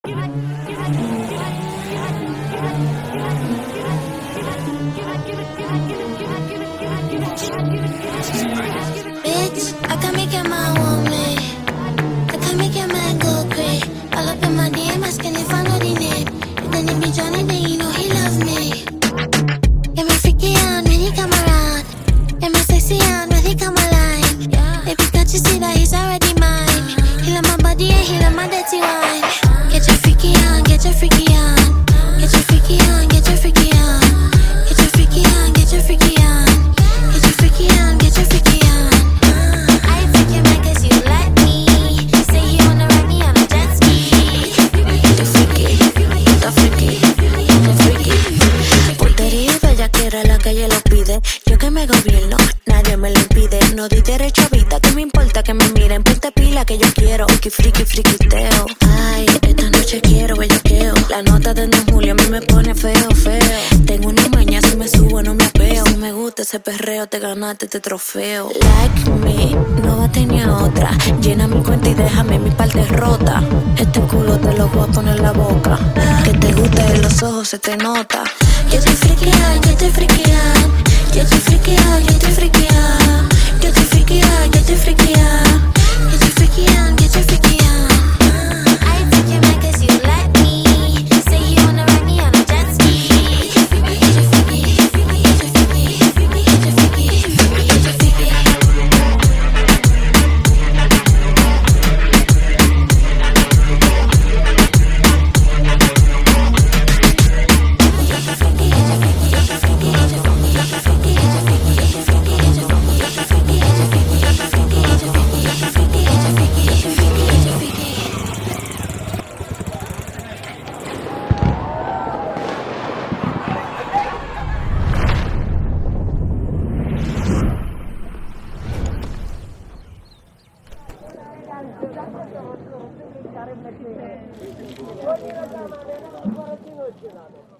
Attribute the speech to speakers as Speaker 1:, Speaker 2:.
Speaker 1: Bitch, I can make your man want me. I can make your man go crazy. All up in my DM, asking if I know the name. And then it be Johnny, then you know he love me. Get me freaky on when he come around. Get me sexy on when he come alive. Baby, can't you see that he's already mine? He love my body and he love my dirty wine. Get your freaky on, get your freaky on. Get your freaky on, get your freaky on. Get your freaky on, get your freaky on. Get your freaky on, get your freaky on. I take your man cause you like me. Say you wanna ride me on a jet ski. Get your freaky, get your freaky, get your freaky. Putería y bellaquera, la calle lo pide. Yo que me gobierno, nadie me lo impide. No di derecho a vida, que me importa que me miren. Ponte pila que yo quiero, friki, friki, friquiteo. Ay, esta noche quiero bellaqueo. La nota de Don Julio a mí me pone feo, feo. Tengo una maña, si me subo no me apeo. Si me gusta ese perreo, te ganaste este trofeo. Like me, no tenía otra. Llena mi cuenta y déjame mi parte rota. Este culo te lo voy a poner en la boca. Que te gusta en los ojos, se te nota. Yo te friquea, yo te friquea. Yo te friquea, yo te friquea. Yo te friquea, yo te friquea. Yo te friquea, yo te friquea. I take your man cause you like me. Say you wanna ride me on a jet ski. Get your freaky, get your freaky, get your freaky, get your freaky, get your freaky, get your freaky, get your freaky.
Speaker 2: Oni na zamane, na